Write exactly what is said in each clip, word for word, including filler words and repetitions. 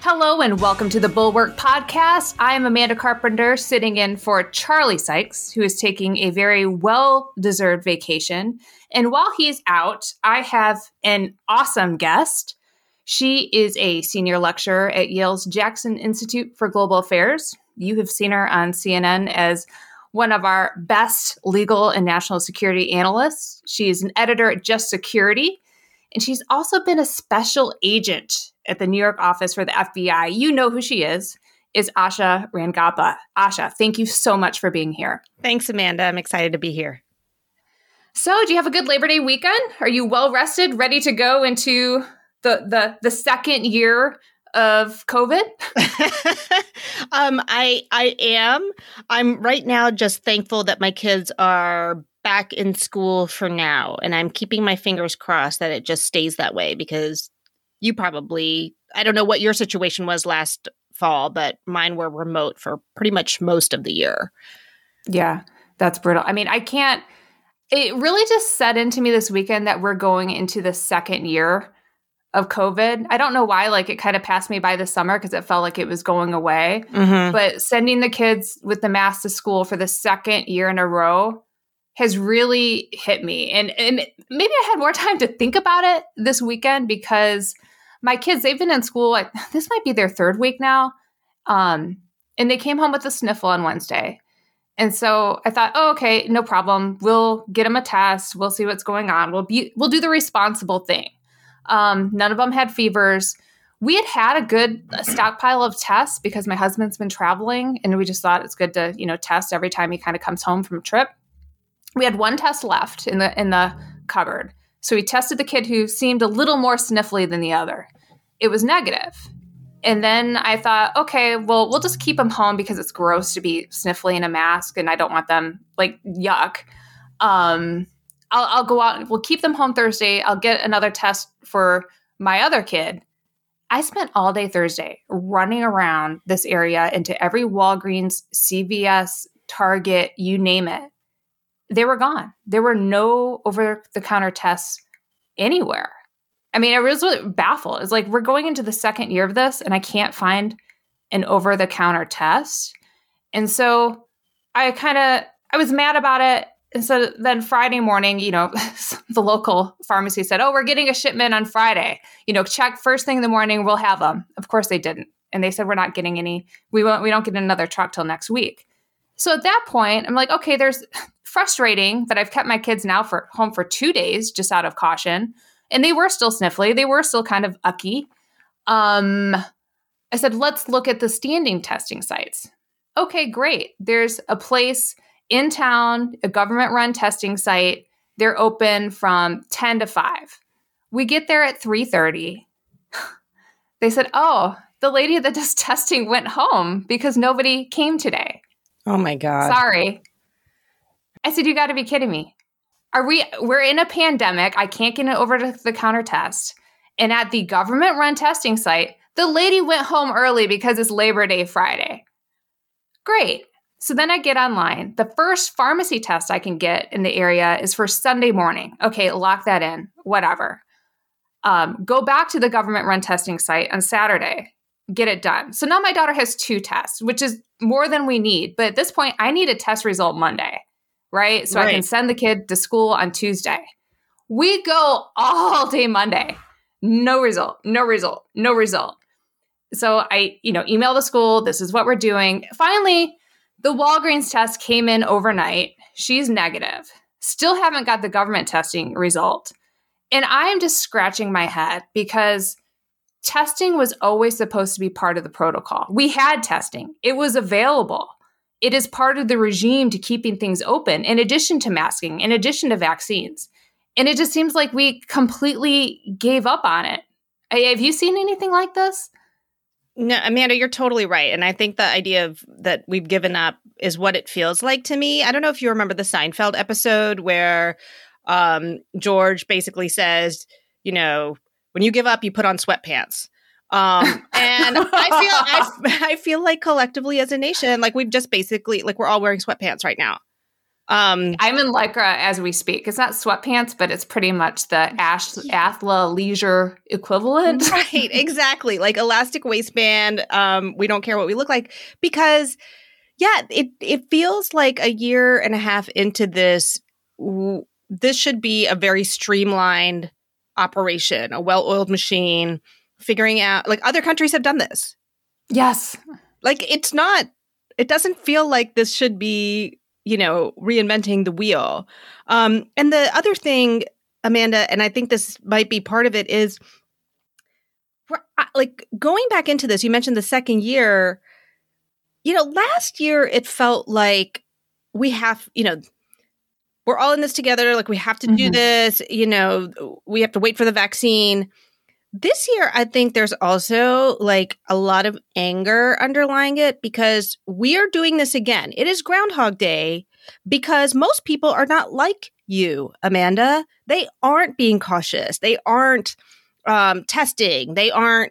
Hello and welcome to the Bulwark Podcast. I am Amanda Carpenter, sitting in for Charlie Sykes, who is taking a very well-deserved vacation. And while he's out, I have an awesome guest. She is a senior lecturer at Yale's Jackson Institute for Global Affairs. You have seen her on C N N as one of our best legal and national security analysts. She is an editor at Just Security, and she's also been a special agent at the New York office for the F B I. You know who she is, is Asha Rangappa. Asha, thank you so much for being here. Thanks, Amanda. I'm excited to be here. So, do you have a good Labor Day weekend? Are you well rested, ready to go into the the, the second year of COVID? um, I I am. I'm right now just thankful that my kids are back in school for now, and I'm keeping my fingers crossed that it just stays that way because you probably, I don't know what your situation was last fall, but mine were remote for pretty much most of the year. Yeah, that's brutal. I mean, I can't, it really just set into me this weekend that we're going into the second year of COVID. I don't know why, like it kind of passed me by this summer because it felt like it was going away. Mm-hmm. But sending the kids with the mask to school for the second year in a row has really hit me. And and maybe I had more time to think about it this weekend because my kids, they've been in school, like, this might be their third week now. Um, and they came home with a sniffle on Wednesday. And so I thought, oh, okay, no problem. We'll get them a test. We'll see what's going on. We'll be, we'll do the responsible thing. Um, none of them had fevers. We had had a good stockpile of tests because my husband's been traveling, and we just thought it's good to, you know, test every time he kind of comes home from a trip. We had one test left in the in the cupboard. So we tested the kid who seemed a little more sniffly than the other. It was negative. And then I thought, okay, well, we'll just keep them home because it's gross to be sniffly in a mask, and I don't want them, like, yuck. Um, I'll, I'll go out. We'll keep them home Thursday. I'll get another test for my other kid. I spent all day Thursday running around this area into every Walgreens, C V S, Target, you name it. They were gone. There were no over-the-counter tests anywhere. I mean, I was really baffled. It's like we're going into the second year of this, and I can't find an over-the-counter test. And so I kind of, I was mad about it. And so then Friday morning, you know, the local pharmacy said, oh, we're getting a shipment on Friday. You know, check first thing in the morning, we'll have them. Of course they didn't. And they said, we're not getting any, we won't, we don't get another truck till next week. So at that point, I'm like, okay, there's frustrating that I've kept my kids now for home for two days, just out of caution. And they were still sniffly. They were still kind of ucky. Um, I said, let's look at the standing testing sites. Okay, great. There's a place in town, a government-run testing site. They're open from ten to five. We get there at three thirty. They said, oh, the lady that does testing went home because nobody came today. Oh, my God. Sorry. I said, you got to be kidding me. Are we, we're in a pandemic. I can't get an over-the-counter test. And at the government-run testing site, the lady went home early because it's Labor Day Friday. Great. So then I get online. The first pharmacy test I can get in the area is for Sunday morning. Okay, lock that in. Whatever. Um, go back to the government-run testing site on Saturday. Get it done. So now my daughter has two tests, which is more than we need. But at this point, I need a test result Monday, right? So right. I can send the kid to school on Tuesday. We go all day Monday. No result, no result, no result. So I, you know, email the school. This is what we're doing. Finally, the Walgreens test came in overnight. She's negative. Still haven't got the government testing result. And I am just scratching my head because testing was always supposed to be part of the protocol. We had testing. It was available. It is part of the regime to keeping things open, in addition to masking, in addition to vaccines. And it just seems like we completely gave up on it. Have you seen anything like this? No, Amanda, you're totally right. And I think the idea of that we've given up is what it feels like to me. I don't know if you remember the Seinfeld episode where um, George basically says, you know, when you give up, you put on sweatpants. Um, and I feel I, I feel like collectively as a nation, like we've just basically, like we're all wearing sweatpants right now. Um, I'm in Lycra as we speak. It's not sweatpants, but it's pretty much the Ash Athla leisure equivalent. Right, exactly. Like elastic waistband. Um, we don't care what we look like because, yeah, it it feels like a year and a half into this. W- this should be a very streamlined operation, a well-oiled machine. Figuring out, like other countries have done this. Yes, like it's not. It doesn't feel like this should be, you know, reinventing the wheel. Um, and the other thing, Amanda, and I think this might be part of it, is like going back into this, you mentioned the second year, you know, last year it felt like we have, you know, we're all in this together. Like we have to mm-hmm. do this, you know, we have to wait for the vaccine. This year, I think there's also like a lot of anger underlying it because we are doing this again. It is Groundhog Day because most people are not like you, Amanda. They aren't being cautious. They aren't um, testing. They aren't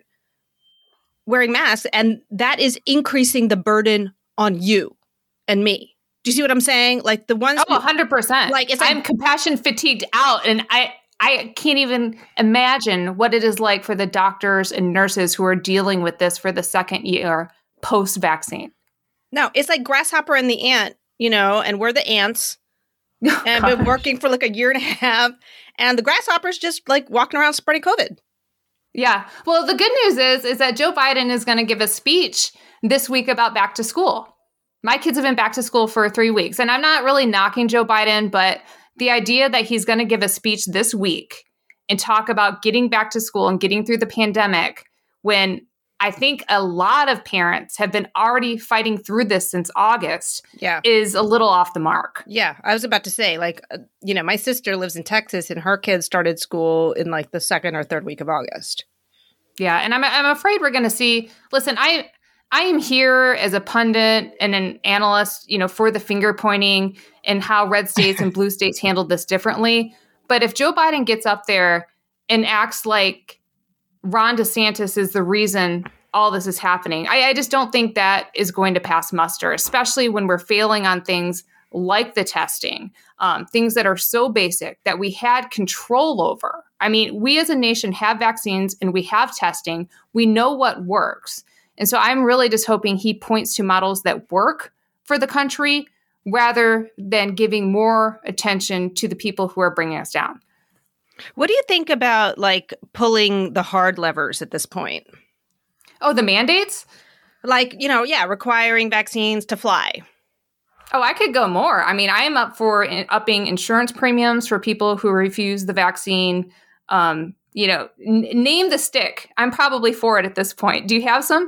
wearing masks. And that is increasing the burden on you and me. Do you see what I'm saying? Like the ones. Oh, one hundred percent. Like, it's like I'm compassion fatigued out. And I, I can't even imagine what it is like for the doctors and nurses who are dealing with this for the second year post-vaccine. No, it's like Grasshopper and the Ant, you know, and we're the ants. Oh, and I've been working for like a year and a half. And the Grasshopper's just like walking around spreading COVID. Yeah. Well, the good news is, is that Joe Biden is going to give a speech this week about back to school. My kids have been back to school for three weeks. And I'm not really knocking Joe Biden, but the idea that he's going to give a speech this week and talk about getting back to school and getting through the pandemic when I think a lot of parents have been already fighting through this since August yeah. is a little off the mark. Yeah, I was about to say, like, uh, you know, my sister lives in Texas and her kids started school in like the second or third week of August. Yeah, and I'm I'm afraid we're going to see, listen, I I am here as a pundit and an analyst, you know, for the finger pointing and how red states and blue states handled this differently. But if Joe Biden gets up there and acts like Ron DeSantis is the reason all this is happening, I, I just don't think that is going to pass muster, especially when we're failing on things like the testing, um, things that are so basic that we had control over. I mean, we as a nation have vaccines and we have testing. We know what works. And so I'm really just hoping he points to models that work for the country rather than giving more attention to the people who are bringing us down. What do you think about like pulling the hard levers at this point? Oh, the mandates? Like, you know, yeah, requiring vaccines to fly. Oh, I could go more. I mean, I am up for upping insurance premiums for people who refuse the vaccine. Um, you know, n- name the stick. I'm probably for it at this point. Do you have some?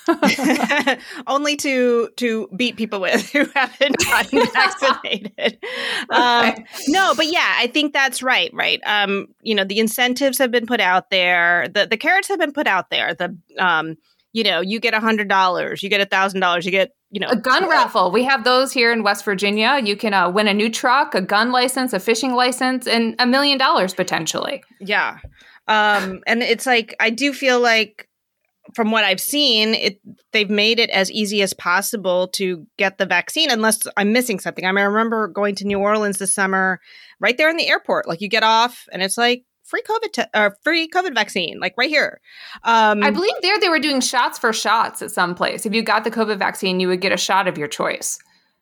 Only to to beat people with who haven't gotten vaccinated. um, no, but yeah, I think that's right. Right. Um, you know, the incentives have been put out there. The the carrots have been put out there. The um, you know, you get a hundred dollars, you get a thousand dollars, you get you know a gun raffle. We have those here in West Virginia. You can uh, win a new truck, a gun license, a fishing license, and a million dollars potentially. Yeah. Um, and it's like I do feel like, from what I've seen, it they've made it as easy as possible to get the vaccine, unless I'm missing something. I mean, I remember going to New Orleans this summer, right there in the airport. Like you get off, and it's like free COVID te- or free COVID vaccine, like right here. Um, I believe there they were doing shots for shots at some place. If you got the COVID vaccine, you would get a shot of your choice.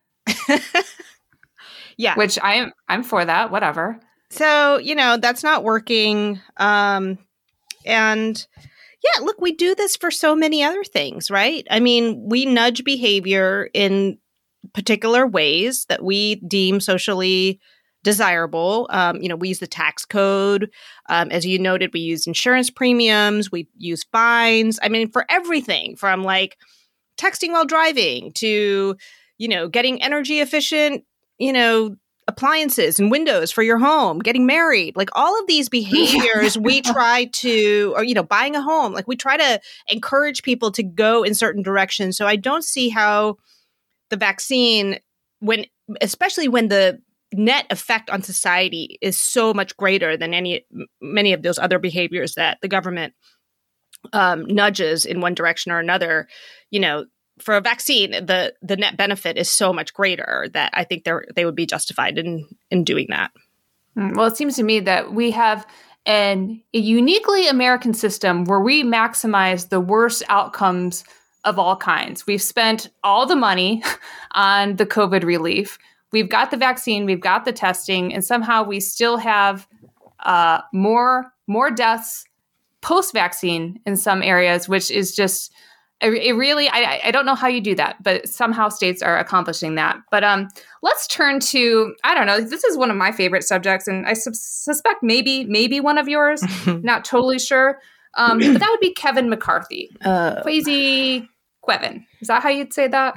Yeah, which I'm I'm for that. Whatever. So you know that's not working, um, and. Yeah, look, we do this for so many other things, right? I mean, we nudge behavior in particular ways that we deem socially desirable. Um, you know, we use the tax code. Um, as you noted, we use insurance premiums. We use fines. I mean, for everything from like texting while driving to, you know, getting energy efficient, you know, appliances and windows for your home, getting married, like all of these behaviors we try to, or, you know, buying a home, like we try to encourage people to go in certain directions. So I don't see how the vaccine, when, especially when the net effect on society is so much greater than any, many of those other behaviors that the government um, nudges in one direction or another, you know, for a vaccine, the the net benefit is so much greater that I think they they would be justified in in doing that. Well, it seems to me that we have an, a uniquely American system where we maximize the worst outcomes of all kinds. We've spent all the money on the COVID relief. We've got the vaccine, we've got the testing, and somehow we still have uh, more more deaths post-vaccine in some areas, which is just it really, I, I don't know how you do that, but somehow states are accomplishing that. But um, let's turn to, I don't know, this is one of my favorite subjects, and I su- suspect maybe maybe one of yours, not totally sure. Um, but that would be Kevin McCarthy. Uh, Kwesi Kevin. Is that how you'd say that?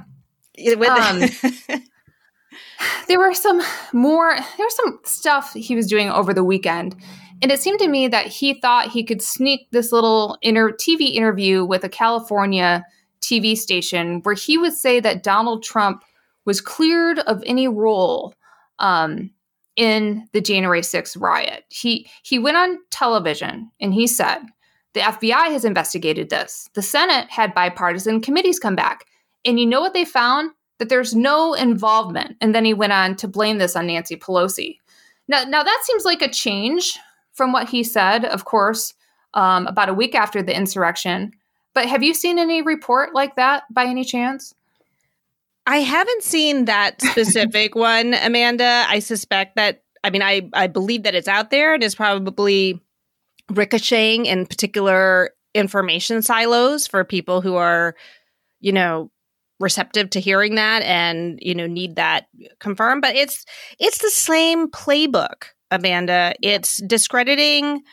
Um, there were some more, there was some stuff he was doing over the weekend. And it seemed to me that he thought he could sneak this little inter- T V interview with a California T V station where he would say that Donald Trump was cleared of any role um, in the January sixth riot. He he went on television and he said, the F B I has investigated this. The Senate had bipartisan committees come back. And you know what they found? That there's no involvement. And then he went on to blame this on Nancy Pelosi. Now, now that seems like a change from what he said, of course, um, about a week after the insurrection. But have you seen any report like that by any chance? I haven't seen that specific one, Amanda. I suspect that, I mean, I, I believe that it's out there and is probably ricocheting in particular information silos for people who are, you know, receptive to hearing that and, you know, need that confirmed. But it's it's the same playbook, Amanda. It's discrediting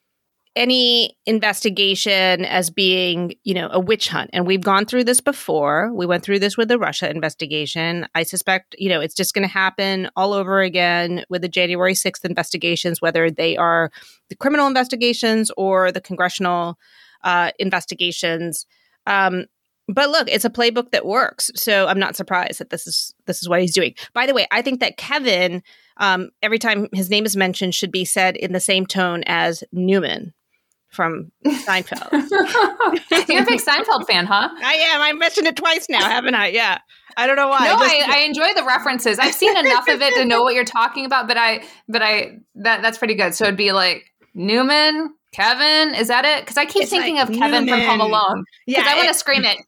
any investigation as being, you know, a witch hunt. And we've gone through this before. We went through this with the Russia investigation. I suspect, you know, it's just going to happen all over again with the January sixth investigations, whether they are the criminal investigations or the congressional uh, investigations. Um, but look, it's a playbook that works. So I'm not surprised that this is this is what he's doing. By the way, I think that Kevin, um, every time his name is mentioned, should be said in the same tone as Newman from Seinfeld. You're a big Seinfeld fan, huh? I am. I mentioned it twice now, haven't I? Yeah. I don't know why. No, I, just, I, I enjoy the references. I've seen enough of it to know what you're talking about, but I, but I, that that's pretty good. So it'd be like Newman, Kevin. Is that it? Because I keep thinking like of Kevin Newman. From Home Alone. Because yeah, I want to scream it,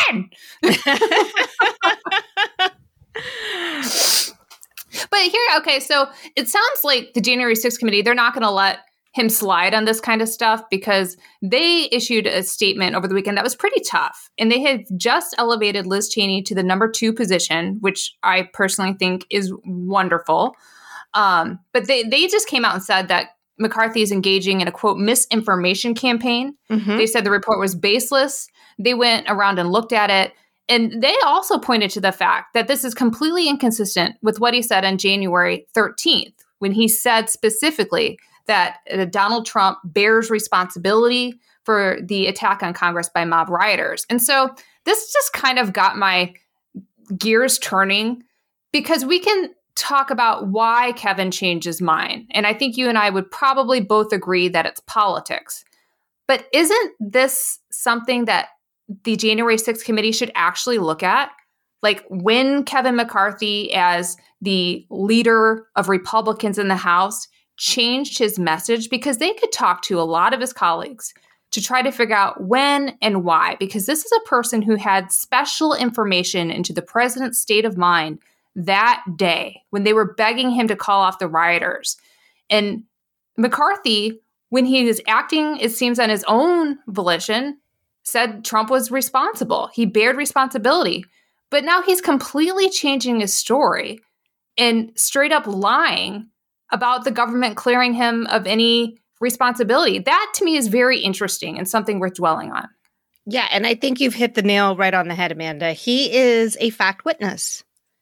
Kevin. But here, okay, so it sounds like the January sixth committee, they're not going to let him slide on this kind of stuff because they issued a statement over the weekend that was pretty tough. And they had just elevated Liz Cheney to the number two position, which I personally think is wonderful. Um, but they, they just came out and said that McCarthy is engaging in a, quote, misinformation campaign. Mm-hmm. They said the report was baseless. They went around and looked at it. And they also pointed to the fact that this is completely inconsistent with what he said on January thirteenth, when he said specifically that uh, Donald Trump bears responsibility for the attack on Congress by mob rioters. And so this just kind of got my gears turning because we can talk about why Kevin changed his mind. And I think you and I would probably both agree that it's politics. But isn't this something that the January sixth committee should actually look at? Like when Kevin McCarthy, as the leader of Republicans in the House, changed his message, because they could talk to a lot of his colleagues to try to figure out when and why, because this is a person who had special information into the president's state of mind that day when they were begging him to call off the rioters. And McCarthy, when he was acting, it seems, on his own volition, said Trump was responsible. He bared responsibility. But now he's completely changing his story and straight up lying about the government clearing him of any responsibility. That, to me, is very interesting and something worth dwelling on. Yeah, and I think you've hit the nail right on the head, Amanda. He is a fact witness.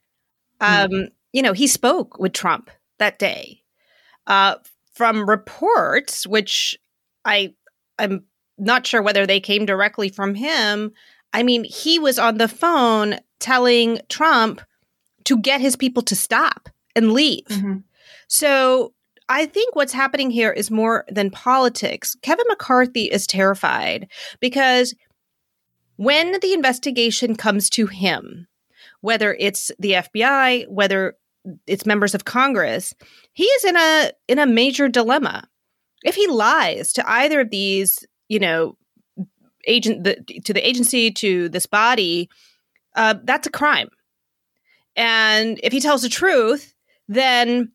Um, mm. You know, he spoke with Trump that day. Uh, from reports, which I, I'm not sure whether they came directly from him, I mean, he was on the phone telling Trump to get his people to stop and leave. Mm-hmm. So I think what's happening here is more than politics. Kevin McCarthy is terrified because when the investigation comes to him, whether it's the F B I, whether it's members of Congress, he is in a in a major dilemma. If he lies to either of these, you know, agent the, to the agency, to this body, uh, that's a crime. And if he tells the truth, then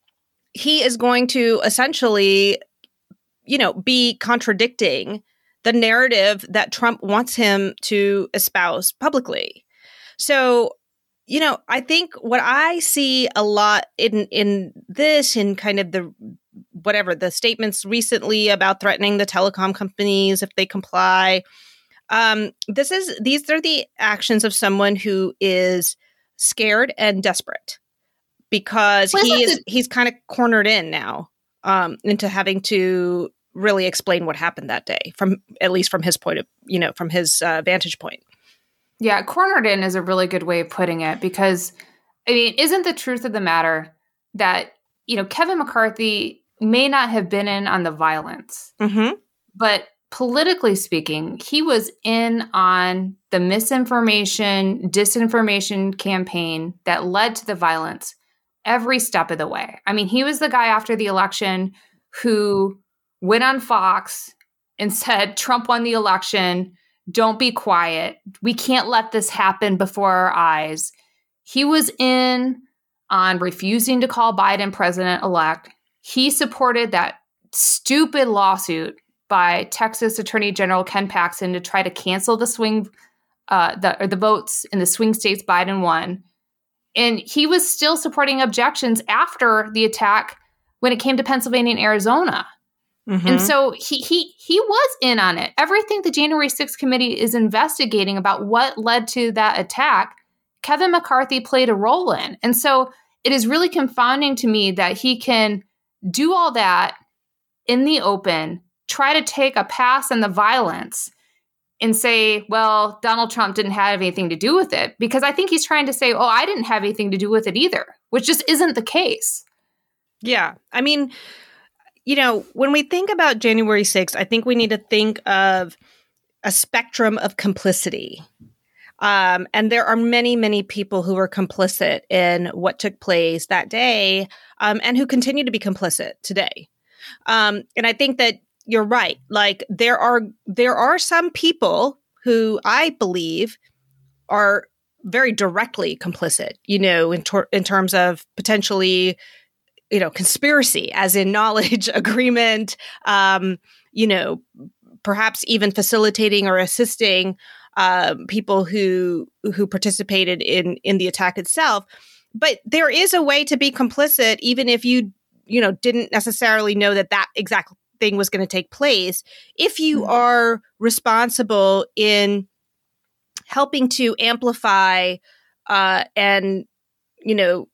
he is going to essentially, you know, be contradicting the narrative that Trump wants him to espouse publicly. So, you know, I think what I see a lot in in this, in kind of the whatever the statements recently about threatening the telecom companies if they comply, um, this is these are the actions of someone who is scared and desperate because Well, he is it- he's kind of cornered in now um, into having to really explain what happened that day, from at least from his point of you know from his uh, vantage point. Yeah, cornered in is a really good way of putting it because, I mean, isn't the truth of the matter that, you know, Kevin McCarthy may not have been in on the violence, Mm-hmm. but politically speaking, he was in on the misinformation, disinformation campaign that led to the violence every step of the way. I mean, he was the guy after the election who went on Fox and said, Trump won the election. Don't be quiet. We can't let this happen before our eyes. He was in on refusing to call Biden president-elect. He supported that stupid lawsuit by Texas Attorney General Ken Paxton to try to cancel the swing, uh, the, or the votes in the swing states Biden won. And he was still supporting objections after the attack when it came to Pennsylvania and Arizona. Mm-hmm. And so he he he was in on it. Everything the January sixth committee is investigating about what led to that attack, Kevin McCarthy played a role in. And so it is really confounding to me that he can do all that in the open, try to take a pass on the violence and say, well, Donald Trump didn't have anything to do with it. Because I think he's trying to say, oh, I didn't have anything to do with it either, which just isn't the case. Yeah. I mean, you know, when we think about January sixth, I think we need to think of a spectrum of complicity. Um, and there are many, many people who were complicit in what took place that day um, and who continue to be complicit today. Um, and I think that you're right. Like there are there are some people who I believe are very directly complicit, you know, in, tor- in terms of potentially you know, conspiracy, as in knowledge, agreement, um, you know, perhaps even facilitating or assisting uh, people who who participated in in the attack itself. But there is a way to be complicit, even if you, you know, didn't necessarily know that that exact thing was going to take place. If you mm-hmm. are responsible in helping to amplify uh, and, you know,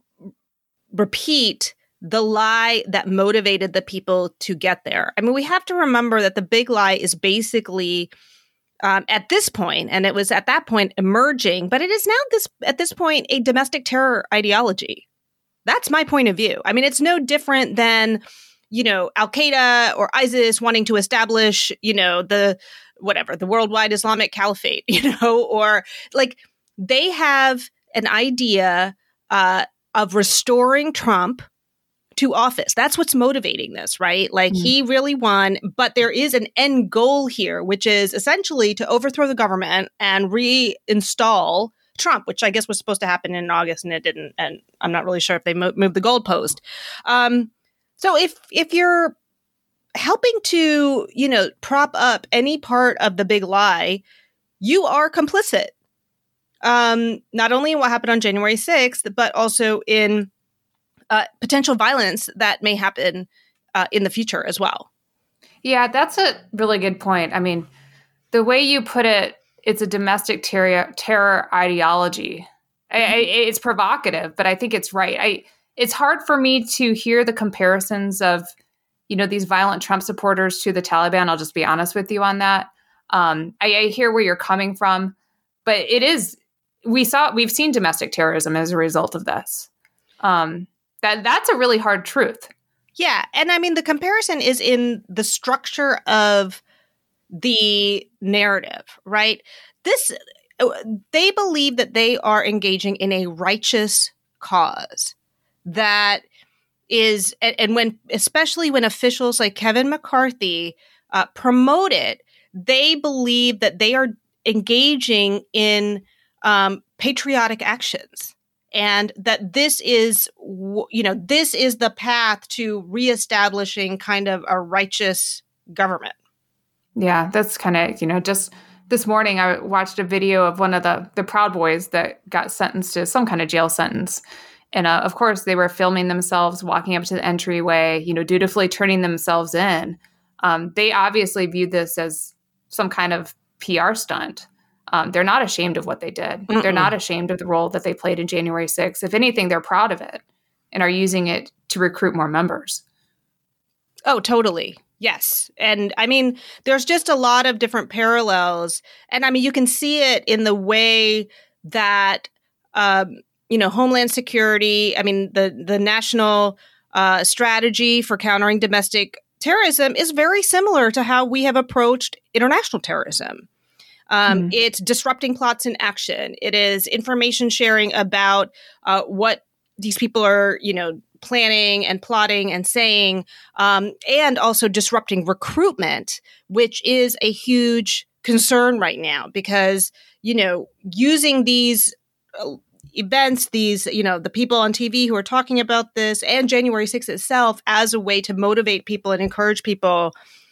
repeat the lie that motivated the people to get there. I mean, we have to remember that the big lie is basically um, at this point, and it was at that point emerging, but it is now this at this point a domestic terror ideology. That's my point of view. I mean, it's no different than, you know, Al-Qaeda or ISIS wanting to establish, you know, the whatever, the worldwide Islamic caliphate, you know, or like they have an idea uh, of restoring Trump to office. That's what's motivating this, right? Like mm. he really won, but there is an end goal here, which is essentially to overthrow the government and reinstall Trump, which I guess was supposed to happen in August and it didn't. And I'm not really sure if they mo- moved the goalpost. Um, so if if you're helping to, you know, prop up any part of the big lie, you are complicit. Um, not only in what happened on January sixth, but also in uh, potential violence that may happen uh, in the future as well. Yeah, that's a really good point. I mean, the way you put it, it's a domestic terror, terror ideology. I, I, it's provocative, but I think it's right. I it's hard for me to hear the comparisons of, you know, these violent Trump supporters to the Taliban. I'll just be honest with you on that. Um, I, I hear where you're coming from, but it is we saw we've seen domestic terrorism as a result of this. Um, that that's a really hard truth. Yeah, and I mean the comparison is in the structure of the narrative, right? This, they believe that they are engaging in a righteous cause that is, and when, especially when officials like Kevin McCarthy uh, promote it, they believe that they are engaging in um, patriotic actions. And that this is, you know, this is the path to reestablishing kind of a righteous government. Yeah, that's kind of, you know, just this morning I watched a video of one of the, the Proud Boys that got sentenced to some kind of jail sentence. And uh, of course, they were filming themselves walking up to the entryway, you know, dutifully turning themselves in. Um, they obviously viewed this as some kind of P R stunt. Um, they're not ashamed of what they did. Mm-mm. They're not ashamed of the role that they played in January sixth. If anything, they're proud of it and are using it to recruit more members. Oh, totally. Yes. And I mean, there's just a lot of different parallels. And I mean, you can see it in the way that, um, you know, Homeland Security, I mean, the, the national uh, strategy for countering domestic terrorism is very similar to how we have approached international terrorism. Um, mm. It's disrupting plots in action. It is information sharing about uh, what these people are, you know, planning and plotting and saying, um, and also disrupting recruitment, which is a huge concern right now because, you know, using these uh, events, these, you know, the people on T V who are talking about this and January sixth itself as a way to motivate people and encourage people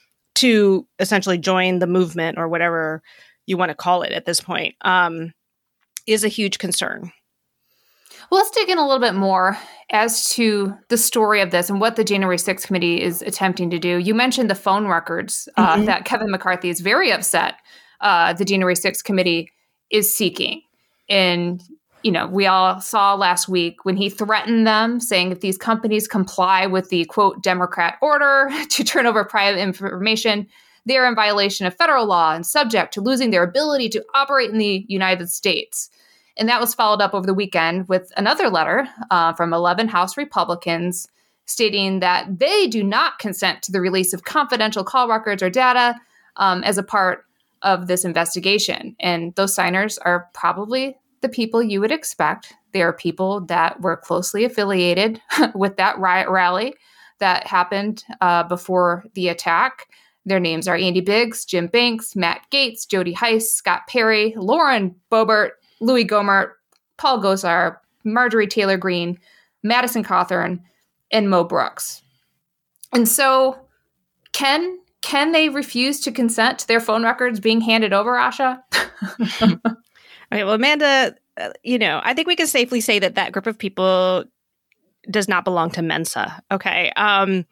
to essentially join the movement or whatever you want to call it at this point, um, is a huge concern. Well, let's dig in a little bit more as to the story of this and what the January sixth committee is attempting to do. You mentioned the phone records uh, mm-hmm. that Kevin McCarthy is very upset uh, the January sixth committee is seeking. And, you know, we all saw last week when he threatened them, saying if these companies comply with the, quote, Democrat order to turn over private information, they are in violation of federal law and subject to losing their ability to operate in the United States. And that was followed up over the weekend with another letter uh, from eleven House Republicans stating that they do not consent to the release of confidential call records or data um, as a part of this investigation. And those signers are probably the people you would expect. They are people that were closely affiliated with that riot rally that happened uh, before the attack. Their names are Andy Biggs, Jim Banks, Matt Gaetz, Jody Heiss, Scott Perry, Lauren Boebert, Louis Gohmert, Paul Gosar, Marjorie Taylor Greene, Madison Cawthorn, and Mo Brooks. And so can can they refuse to consent to their phone records being handed over, Asha? Okay, well, Amanda, uh, you know, I think we can safely say that that group of people does not belong to Mensa. Okay. Um,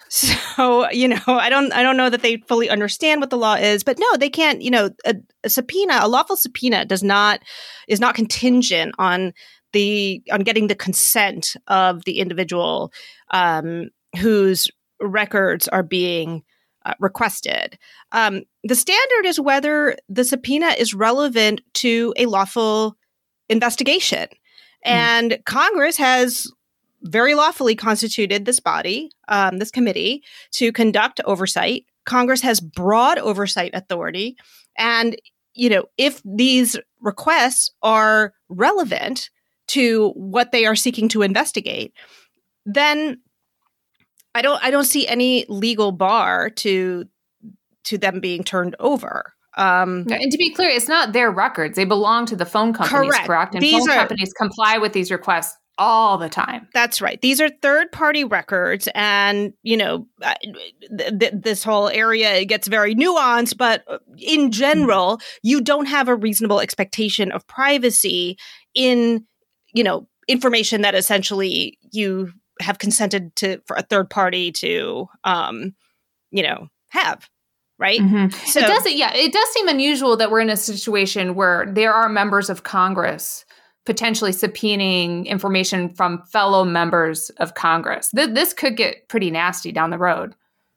so, you know, I don't I don't know that they fully understand what the law is, but no, they can't, you know, a, a subpoena, a lawful subpoena does not is not contingent on the on getting the consent of the individual um, whose records are being uh, requested. Um, the standard is whether the subpoena is relevant to a lawful investigation. Mm. And Congress has very lawfully constituted this body, um, this committee, to conduct oversight. Congress has broad oversight authority. And, you know, if these requests are relevant to what they are seeking to investigate, then I don't I don't see any legal bar to to them being turned over. Um, yeah, and to be clear, it's not their records. They belong to the phone companies, correct? correct? And these phone are, companies comply with these requests all the time. That's right. These are third-party records, and you know, th- th- this whole area gets very nuanced. But in general, you don't have a reasonable expectation of privacy in, you know, information that essentially you have consented to for a third party to, um, you know, have. Right. Mm-hmm. So it does. Yeah, it does seem unusual that we're in a situation where there are members of Congress potentially subpoenaing information from fellow members of Congress. Th- this could get pretty nasty down the road.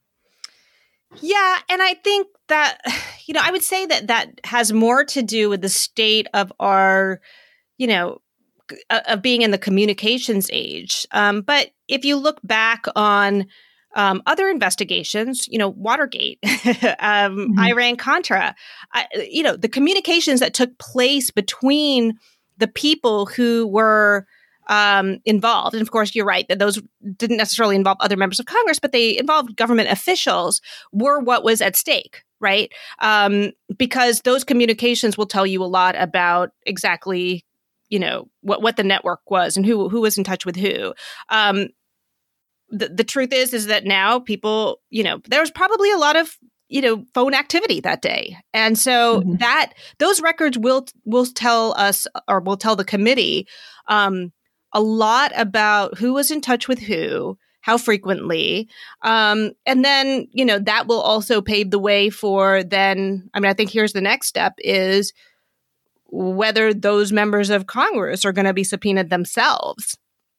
Yeah. And I think that, you know, I would say that that has more to do with the state of our, you know, of being in the communications age. Um, but if you look back on um, other investigations, you know, Watergate, um, mm-hmm. Iran-Contra, I, you know, the communications that took place between the people who were um, involved. And of course, you're right that those didn't necessarily involve other members of Congress, but they involved government officials, were what was at stake, right? Um, because those communications will tell you a lot about exactly, you know, what, what the network was and who who was in touch with who. Um, the, the truth is, is that now people, you know, there was probably a lot of, you know, phone activity that day. And so mm-hmm. that those records will will tell us, or will tell the committee um, a lot about who was in touch with who, how frequently. Um, and then, you know, that will also pave the way for then, I mean, I think here's the next step is whether those members of Congress are going to be subpoenaed themselves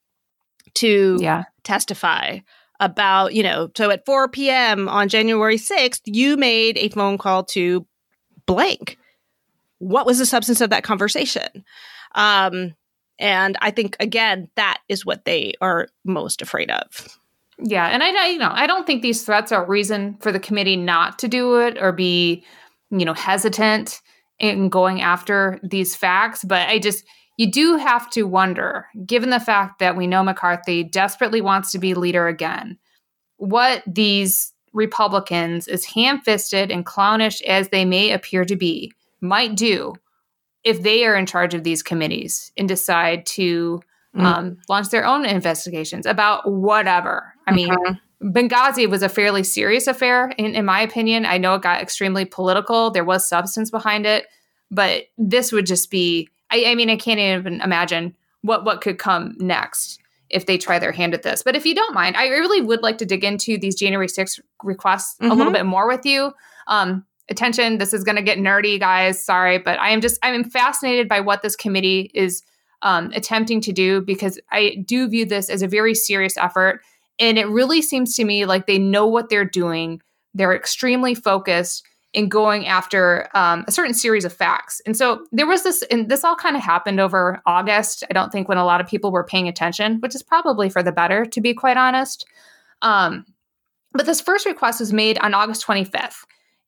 to yeah. testify about, you know, so at four p.m. on January sixth, you made a phone call to blank. What was the substance of that conversation? Um, and I think, again, that is what they are most afraid of. Yeah. And I, you know, I don't think these threats are a reason for the committee not to do it or be, you know, hesitant in going after these facts. But I just, you do have to wonder, given the fact that we know McCarthy desperately wants to be leader again, what these Republicans, as ham-fisted and clownish as they may appear to be, might do if they are in charge of these committees and decide to mm. um, launch their own investigations about whatever. I mean, mm-hmm. Benghazi was a fairly serious affair, in, in my opinion. I know it got extremely political. There was substance behind it. But this would just be, I, I mean, I can't even imagine what, what could come next if they try their hand at this. But if you don't mind, I really would like to dig into these January sixth requests mm-hmm. a little bit more with you. Um, attention, this is going to get nerdy, guys. Sorry, but I am just, I am fascinated by what this committee is um, attempting to do, because I do view this as a very serious effort. And it really seems to me like they know what they're doing. They're extremely focused in going after um, a certain series of facts. And so there was this, and this all kind of happened over August, I don't think, when a lot of people were paying attention, which is probably for the better, to be quite honest. Um, but this first request was made on August twenty-fifth.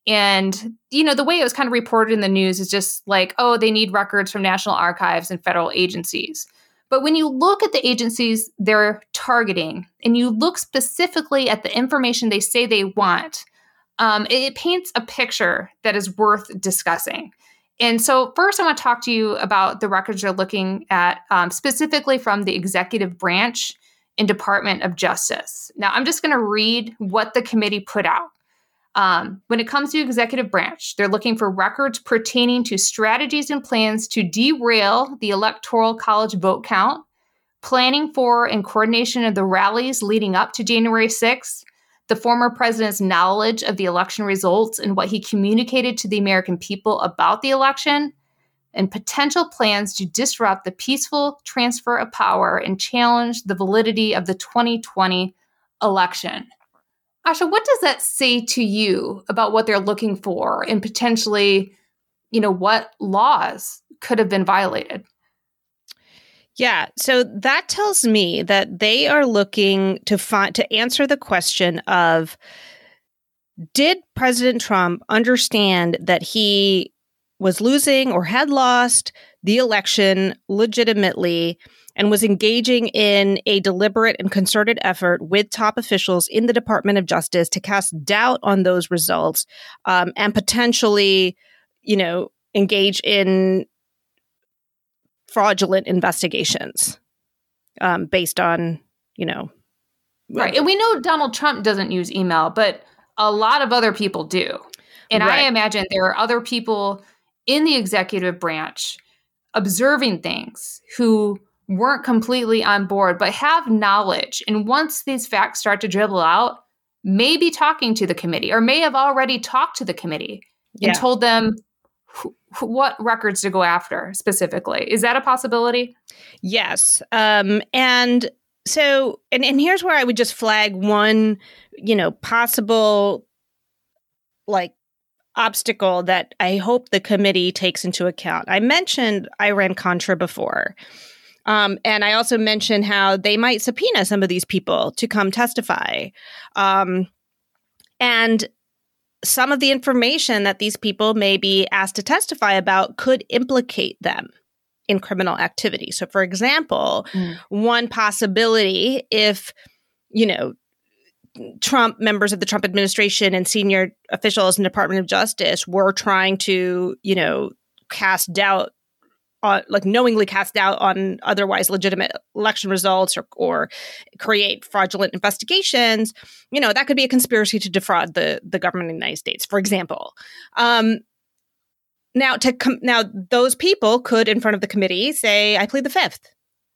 And, you know, the way it was kind of reported in the news is just like, oh, they need records from National Archives and federal agencies. But when you look at the agencies they're targeting, and you look specifically at the information they say they want, Um, it, it paints a picture that is worth discussing. And so first, I want to talk to you about the records you're looking at, um, specifically from the executive branch and Department of Justice. Now, I'm just going to read what the committee put out. Um, when it comes to executive branch, they're looking for records pertaining to strategies and plans to derail the Electoral College vote count, planning for and coordination of the rallies leading up to January sixth, the former president's knowledge of the election results and what he communicated to the American people about the election, and potential plans to disrupt the peaceful transfer of power and challenge the validity of the twenty twenty election. Asha, what does that say to you about what they're looking for and potentially, you know, what laws could have been violated? Yeah, so that tells me that they are looking to find to answer the question of, did President Trump understand that he was losing or had lost the election legitimately and was engaging in a deliberate and concerted effort with top officials in the Department of Justice to cast doubt on those results, um, and potentially, you know, engage in fraudulent investigations um, based on, you know. Right. And we know Donald Trump doesn't use email, but a lot of other people do. And right. I imagine there are other people in the executive branch observing things who weren't completely on board, but have knowledge. And once these facts start to dribble out, may be talking to the committee or may have already talked to the committee yeah. and told them what records to go after specifically. Is that a possibility? Yes. Um, and so, and, and here's where I would just flag one, you know, possible like obstacle that I hope the committee takes into account. I mentioned Iran-Contra before. Um, and I also mentioned how they might subpoena some of these people to come testify. Um, and some of the information that these people may be asked to testify about could implicate them in criminal activity. So, for example, mm. one possibility, if, you know, Trump, members of the Trump administration and senior officials in the Department of Justice were trying to, you know, cast doubt Uh, like knowingly cast doubt on otherwise legitimate election results or, or create fraudulent investigations, you know, that could be a conspiracy to defraud the, the government of the United States, for example. Um, now, to com- now, those people could, in front of the committee, say, I plead the fifth.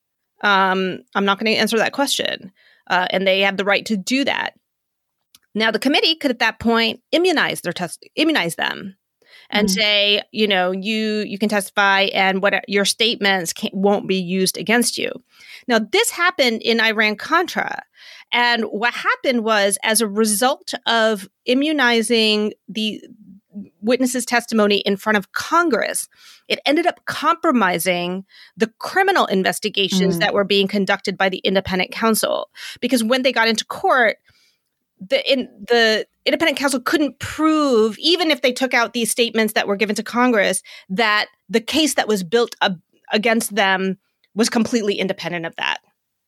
Um, I'm not going to answer that question. Uh, and they have the right to do that. Now, the committee could, at that point, immunize their test, immunize them. And mm-hmm. say, you know, you you can testify and what your statements can't, won't be used against you. Now, this happened in Iran-Contra. And what happened was, as a result of immunizing the witnesses' testimony in front of Congress, it ended up compromising the criminal investigations mm-hmm. that were being conducted by the independent counsel. Because when they got into court, the in the independent counsel couldn't prove, even if they took out these statements that were given to Congress, that the case that was built ab- against them was completely independent of that.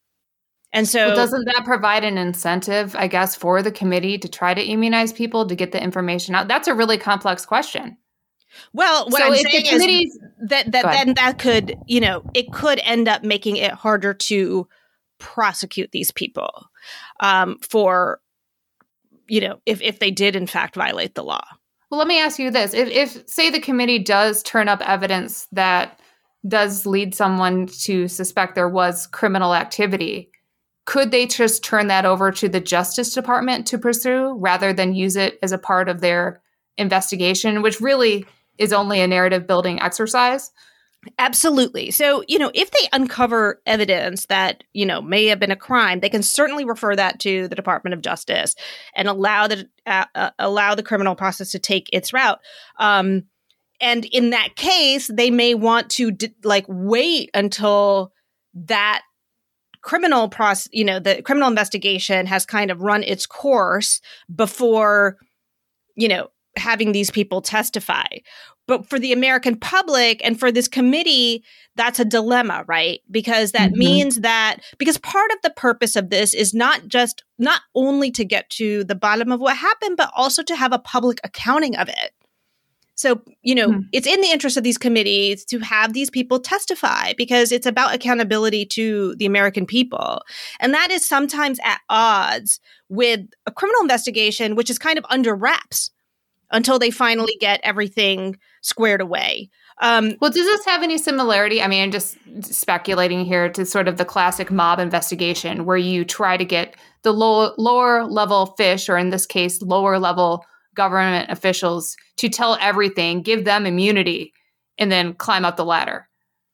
And so well, doesn't that provide an incentive, I guess, for the committee to try to immunize people to get the information out? That's a really complex question. Well, what so I'm saying is that, that then that could, you know, it could end up making it harder to prosecute these people um, for you know, if, if they did, in fact, violate the law. Well, let me ask you this. If, if, say, the committee does turn up evidence that does lead someone to suspect there was criminal activity, could they just turn that over to the Justice Department to pursue rather than use it as a part of their investigation, which really is only a narrative building exercise? Absolutely. So, you know, if they uncover evidence that, you know, may have been a crime, they can certainly refer that to the Department of Justice and allow the uh, uh, allow the criminal process to take its route. Um, and in that case, they may want to d- like wait until that criminal process, you know, the criminal investigation has kind of run its course before, you know, having these people testify. But for the American public and for this committee, that's a dilemma, right? Because that mm-hmm. means that, because part of the purpose of this is not just, not only to get to the bottom of what happened, but also to have a public accounting of it. So, you know, mm-hmm. it's in the interest of these committees to have these people testify because it's about accountability to the American people. And that is sometimes at odds with a criminal investigation, which is kind of under wraps until they finally get everything squared away. Um, well, does this have any similarity? I mean, I'm just speculating here to sort of the classic mob investigation where you try to get the low, lower level fish, or in this case, lower level government officials to tell everything, give them immunity, and then climb up the ladder.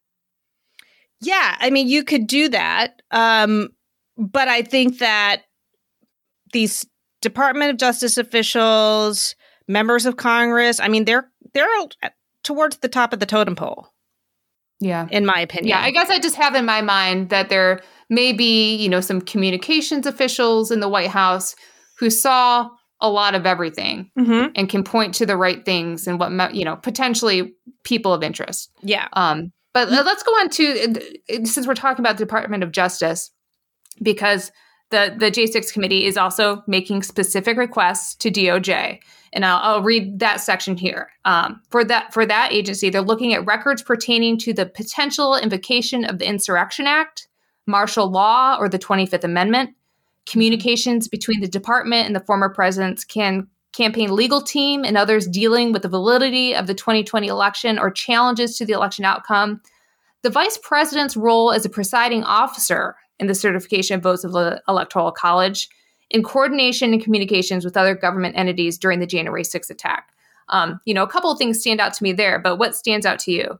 Yeah, I mean, you could do that. Um, but I think that these Department of Justice officials, members of Congress, I mean, they're they're towards the top of the totem pole. Yeah. In my opinion. Yeah, I guess I just have in my mind that there may be, you know, some communications officials in the White House who saw a lot of everything mm-hmm. and can point to the right things and what, you know, potentially people of interest. Yeah. Um, but mm-hmm. let's go on to, since we're talking about the Department of Justice, because the, the J six committee is also making specific requests to D O J. And I'll, I'll read that section here. Um, for that for that agency, they're looking at records pertaining to the potential invocation of the Insurrection Act, martial law, or the twenty-fifth Amendment, communications between the department and the former president's can, campaign legal team and others dealing with the validity of the twenty twenty election or challenges to the election outcome, the vice president's role as a presiding officer in the certification of votes of the Electoral College, in coordination and communications with other government entities during the January sixth attack. Um, you know, a couple of things stand out to me there, but what stands out to you?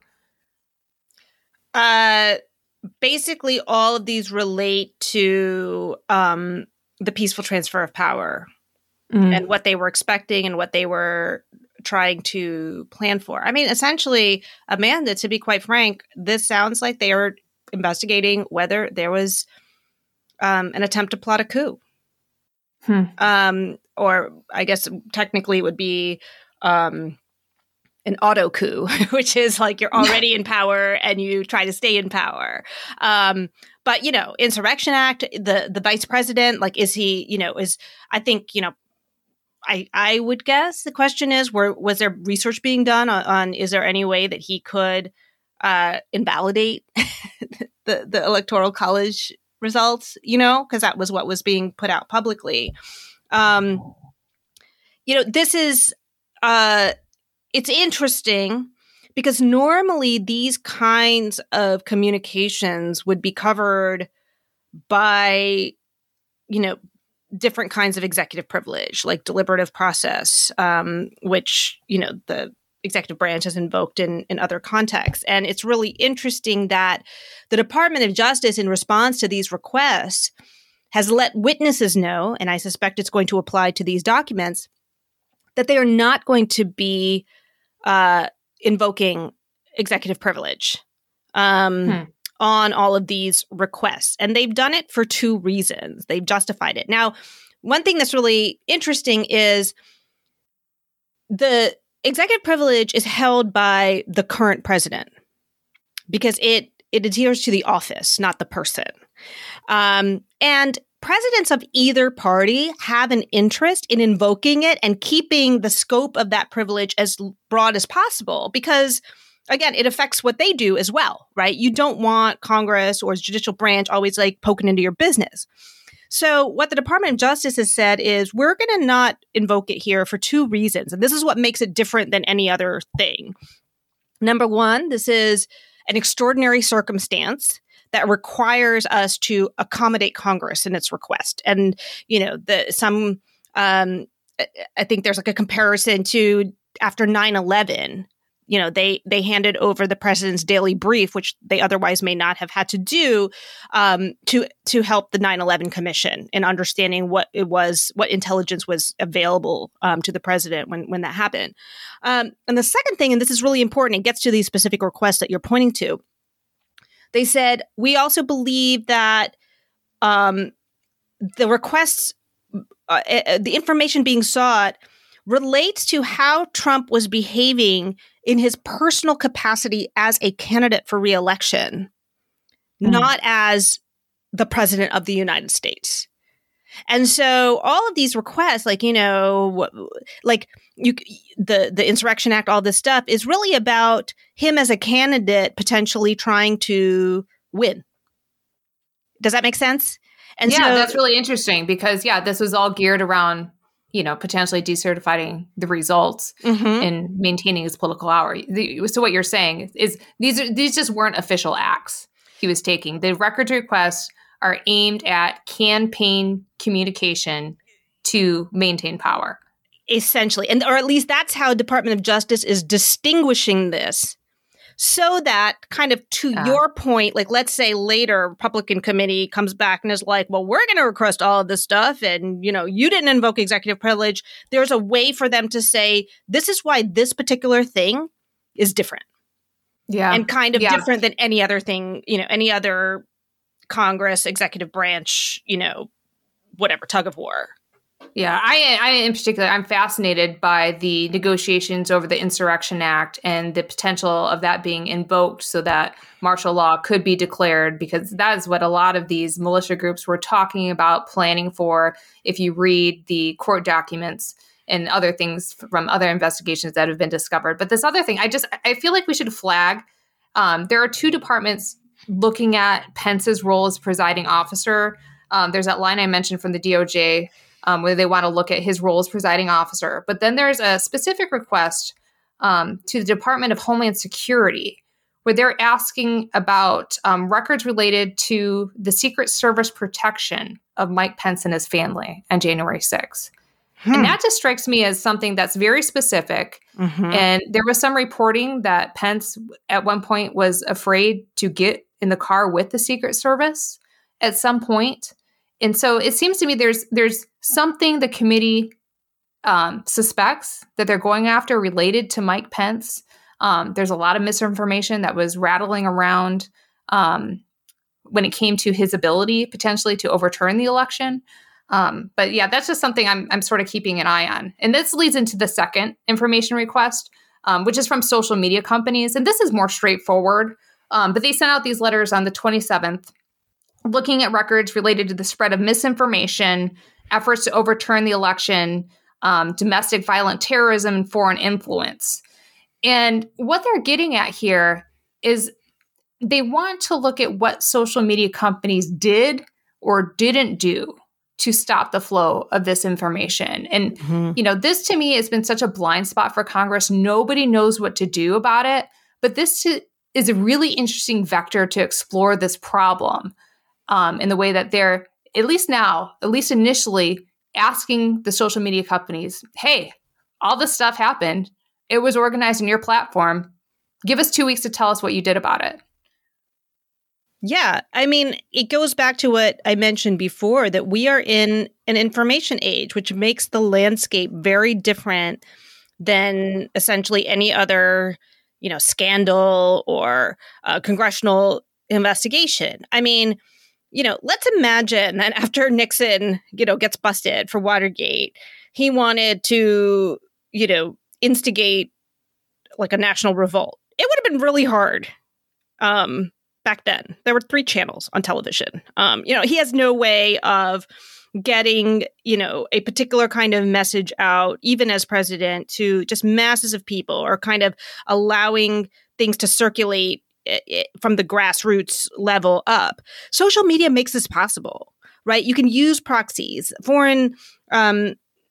Uh, basically, all of these relate to um, the peaceful transfer of power mm. and what they were expecting and what they were trying to plan for. I mean, essentially, Amanda, to be quite frank, this sounds like they are investigating whether there was um, an attempt to plot a coup. Hmm. Um, or I guess technically it would be um, an auto coup, which is like you're already in power and you try to stay in power. Um, but, you know, Insurrection Act, the the vice president, like, is he, you know, is, I think, you know, I, I would guess the question is, were, was there research being done on, on is there any way that he could uh, invalidate the, the Electoral College results, you know, because that was what was being put out publicly. Um, you know, this is, uh, it's interesting because normally these kinds of communications would be covered by, you know, different kinds of executive privilege, like deliberative process, um, which, you know, the executive branch has invoked in, in other contexts. And it's really interesting that the Department of Justice, in response to these requests, has let witnesses know, and I suspect it's going to apply to these documents, that they are not going to be uh, invoking executive privilege um, hmm. on all of these requests. And they've done it for two reasons. They've justified it. Now, one thing that's really interesting is the executive privilege is held by the current president because it it adheres to the office, not the person. Um, and presidents of either party have an interest in invoking it and keeping the scope of that privilege as broad as possible because, again, it affects what they do as well, right? You don't want Congress or judicial branch always like poking into your business. So what the Department of Justice has said is we're going to not invoke it here for two reasons. And this is what makes it different than any other thing. Number one, this is an extraordinary circumstance that requires us to accommodate Congress in its request. And, you know, the some um, I think there's like a comparison to after nine eleven. You know, they they handed over the president's daily brief, which they otherwise may not have had to do, um, to to help the nine eleven Commission in understanding what it was, what intelligence was available um, to the president when when that happened. Um, and the second thing, and this is really important, it gets to these specific requests that you're pointing to. They said, we also believe that um, the requests, uh, uh, the information being sought relates to how Trump was behaving in his personal capacity as a candidate for re-election, mm. not as the president of the United States. And so all of these requests, like, you know, like you, the, the Insurrection Act, all this stuff is really about him as a candidate potentially trying to win. Does that make sense? And yeah, so, that's really interesting because, yeah, this was all geared around, you know, potentially decertifying the results mm-hmm. and maintaining his political power. So what you're saying is these are these just weren't official acts he was taking. The records requests are aimed at campaign communication to maintain power. Essentially. And or at least that's how Department of Justice is distinguishing this. So that kind of to uh, your point, like let's say later Republican committee comes back and is like, well, we're going to request all of this stuff. And, you know, you didn't invoke executive privilege. There's a way for them to say, this is why this particular thing is different. Yeah. And kind of yeah. different than any other thing, you know, any other Congress, executive branch, you know, whatever, tug of war. Yeah, I, I in particular, I'm fascinated by the negotiations over the Insurrection Act and the potential of that being invoked so that martial law could be declared, because that is what a lot of these militia groups were talking about, planning for, if you read the court documents and other things from other investigations that have been discovered. But this other thing, I just, I feel like we should flag, um, there are two departments looking at Pence's role as presiding officer. Um, there's that line I mentioned from the D O J, Um, where they want to look at his role as presiding officer. But then there's a specific request um, to the Department of Homeland Security, where they're asking about um, records related to the Secret Service protection of Mike Pence and his family on January sixth. Hmm. And that just strikes me as something that's very specific. Mm-hmm. And there was some reporting that Pence at one point was afraid to get in the car with the Secret Service at some point. And so it seems to me there's there's something the committee um, suspects that they're going after related to Mike Pence. Um, there's a lot of misinformation that was rattling around um, when it came to his ability potentially to overturn the election. Um, but yeah, that's just something I'm I'm sort of keeping an eye on. And this leads into the second information request, um, which is from social media companies. And this is more straightforward. Um, but they sent out these letters on the twenty-seventh, looking at records related to the spread of misinformation, efforts to overturn the election, um, domestic violent terrorism, and foreign influence. And what they're getting at here is they want to look at what social media companies did or didn't do to stop the flow of this information. And, mm-hmm. you know, this to me has been such a blind spot for Congress. Nobody knows what to do about it. But this to, is a really interesting vector to explore this problem um, in the way that they're, at least now, at least initially, asking the social media companies, hey, all this stuff happened. It was organized in your platform. Give us two weeks to tell us what you did about it. Yeah, I mean, it goes back to what I mentioned before, that we are in an information age, which makes the landscape very different than essentially any other, you know, scandal or uh, congressional investigation. I mean, you know, let's imagine that after Nixon, you know, gets busted for Watergate, he wanted to, you know, instigate like a national revolt. It would have been really hard. Um, Back then, there were three channels on television. Um, you know, he has no way of getting, you know, a particular kind of message out, even as president, to just masses of people, or kind of allowing things to circulate it, it, from the grassroots level up. Social media makes this possible, right? You can use proxies. Foreign, um,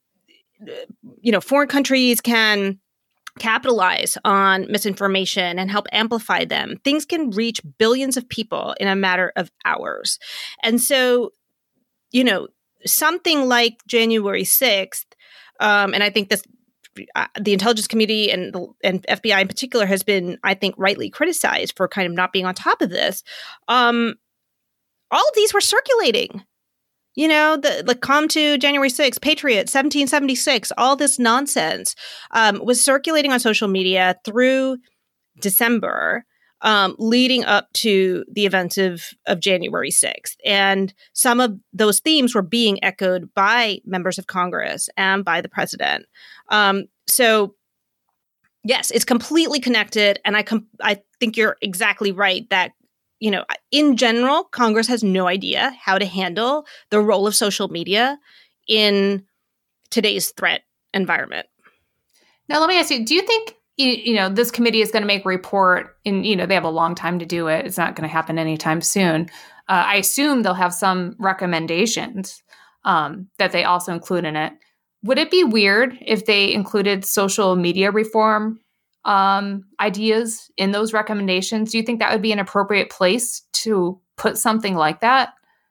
you know, foreign countries can capitalize on misinformation and help amplify them. Things can reach billions of people in a matter of hours. And so, you know, something like January sixth, um, and I think this, uh, the intelligence community and the and F B I in particular has been, I think, rightly criticized for kind of not being on top of this. Um, all of these were circulating. You know, the, the Come to January sixth, Patriot, seventeen seventy-six, all this nonsense um, was circulating on social media through December, um, leading up to the events of, of January sixth. And some of those themes were being echoed by members of Congress and by the president. Um, so, yes, it's completely connected. And I com- I think you're exactly right that, you know, in general, Congress has no idea how to handle the role of social media in today's threat environment. Now, let me ask you, do you think, you, you know, this committee is going to make a report in, you know, they have a long time to do it. It's not going to happen anytime soon. Uh, I assume they'll have some recommendations um, that they also include in it. Would it be weird if they included social media reform Um, ideas in those recommendations? Do you think that would be an appropriate place to put something like that?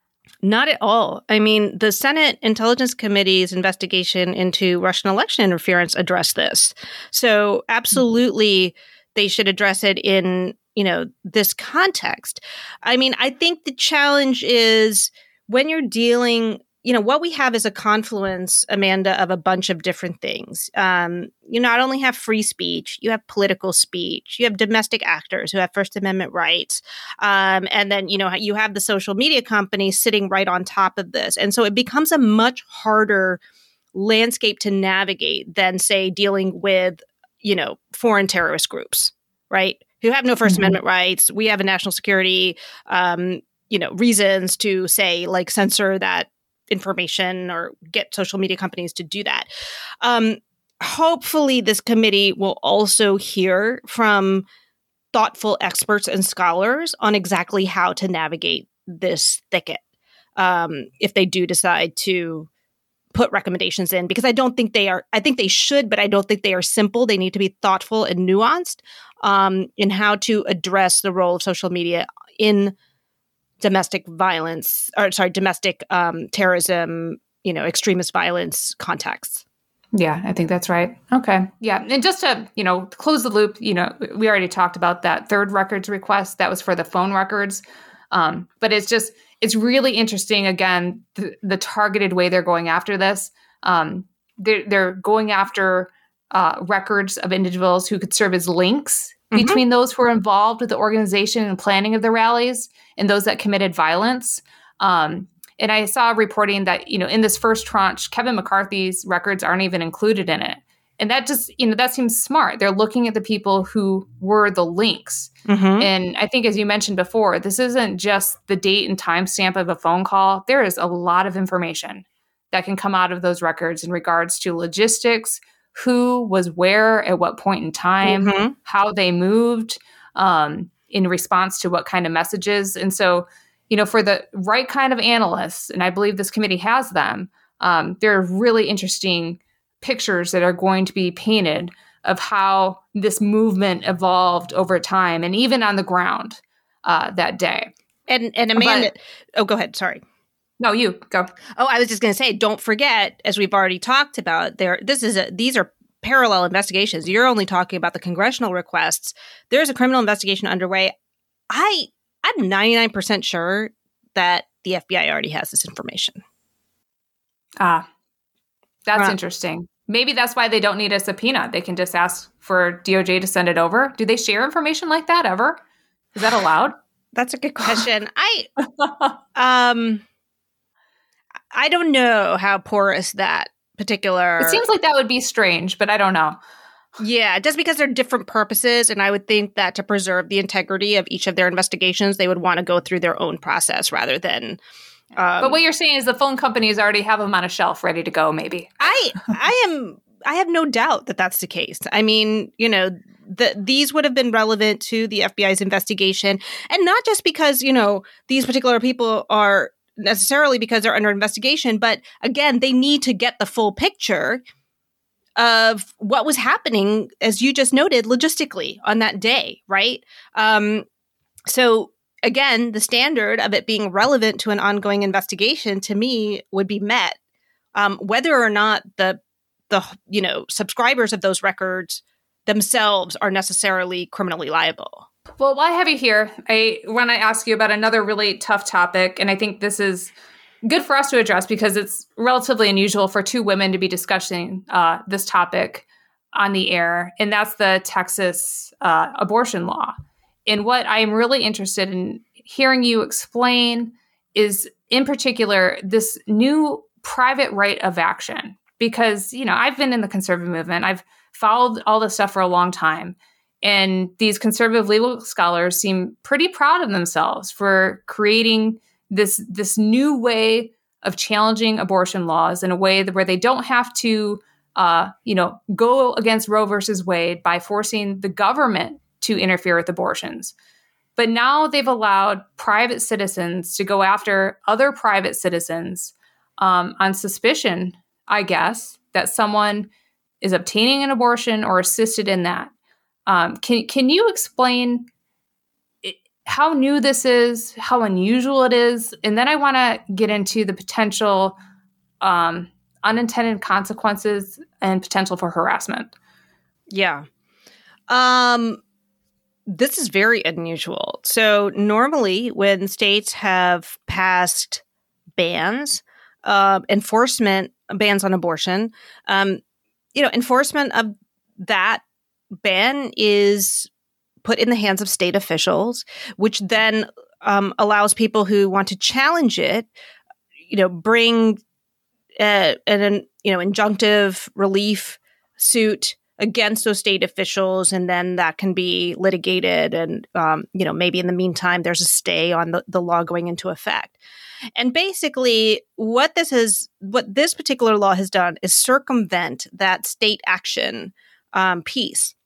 Not at all. I mean, the Senate Intelligence Committee's investigation into Russian election interference addressed this. So absolutely, they should address it in, you know, this context. I mean, I think the challenge is when you're dealing, you know, what we have is a confluence, Amanda, of a bunch of different things. Um, you not only have free speech, you have political speech, you have domestic actors who have First Amendment rights. Um, and then, you know, you have the social media companies sitting right on top of this. And so it becomes a much harder landscape to navigate than, say, dealing with, you know, foreign terrorist groups, right? Who have no First mm-hmm. Amendment rights. We have a national security, um, you know, reasons to say, like, censor that information or get social media companies to do that. Um, hopefully, this committee will also hear from thoughtful experts and scholars on exactly how to navigate this thicket um, if they do decide to put recommendations in, because I don't think they are, I think they should, but I don't think they are simple. They need to be thoughtful and nuanced um, in how to address the role of social media in domestic violence, or sorry, domestic um, terrorism, you know, extremist violence contexts. Yeah, I think that's right. Okay. Yeah. And just to, you know, close the loop, you know, we already talked about that third records request. That was for the phone records. Um, but it's just, it's really interesting, again, the, the targeted way they're going after this. Um, they're, they're going after uh, records of individuals who could serve as links mm-hmm. between those who were involved with the organization and planning of the rallies and those that committed violence. Um, and I saw reporting that, you know, in this first tranche, Kevin McCarthy's records aren't even included in it. And that just, you know, that seems smart. They're looking at the people who were the links. Mm-hmm. And I think, as you mentioned before, this isn't just the date and timestamp of a phone call. There is a lot of information that can come out of those records in regards to logistics, who was where at what point in time, mm-hmm. how they moved um, in response to what kind of messages. And so, you know, for the right kind of analysts, and I believe this committee has them, um, there are really interesting pictures that are going to be painted of how this movement evolved over time and even on the ground uh, that day. And and Amanda, but, oh, go ahead. Sorry. No, you go. Oh, I was just going to say, don't forget, as we've already talked about, there. This is a, these are parallel investigations. You're only talking about the congressional requests. There's a criminal investigation underway. I I'm ninety-nine percent sure that the F B I already has this information. Ah, that's uh, interesting. Maybe that's why they don't need a subpoena. They can just ask for D O J to send it over. Do they share information like that ever? Is that allowed? That's a good question. I um I don't know how porous that particular... It seems like that would be strange, but I don't know. Yeah, just because they're different purposes, and I would think that to preserve the integrity of each of their investigations, they would want to go through their own process rather than... Um, but what you're saying is the phone companies already have them on a shelf ready to go, maybe. I I am I have no doubt that that's the case. I mean, you know, the, these would have been relevant to the F B I's investigation, and not just because, you know, these particular people are necessarily because they're under investigation, but again, they need to get the full picture of what was happening, as you just noted, logistically on that day, right? Um, so again, the standard of it being relevant to an ongoing investigation, to me, would be met, um, whether or not the the you know subscribers of those records themselves are necessarily criminally liable. Well, while I have you here, I want to ask you about another really tough topic, and I think this is good for us to address because it's relatively unusual for two women to be discussing uh, this topic on the air, and that's the Texas uh, abortion law. And what I'm really interested in hearing you explain is, in particular, this new private right of action. Because, you know, I've been in the conservative movement. I've followed all this stuff for a long time. And these conservative legal scholars seem pretty proud of themselves for creating this, this new way of challenging abortion laws in a way that, where they don't have to, uh, you know, go against Roe versus Wade by forcing the government to interfere with abortions. But now they've allowed private citizens to go after other private citizens um, on suspicion, I guess, that someone is obtaining an abortion or assisted in that. Um, can can you explain it, how new this is, how unusual it is? And then I want to get into the potential um, unintended consequences and potential for harassment. Yeah. Um. This is very unusual. So normally when states have passed bans, uh, enforcement bans on abortion, um, you know, enforcement of that ban is put in the hands of state officials, which then um, allows people who want to challenge it, you know, bring uh, an, you know, injunctive relief suit against those state officials, and then that can be litigated. And, um, you know, maybe in the meantime, there's a stay on the, the law going into effect. And basically what this is, what this particular law has done is circumvent that state action um, piece